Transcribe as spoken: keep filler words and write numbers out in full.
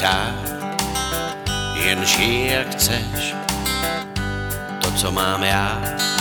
přát, jen žij jak chceš, to, co mám já.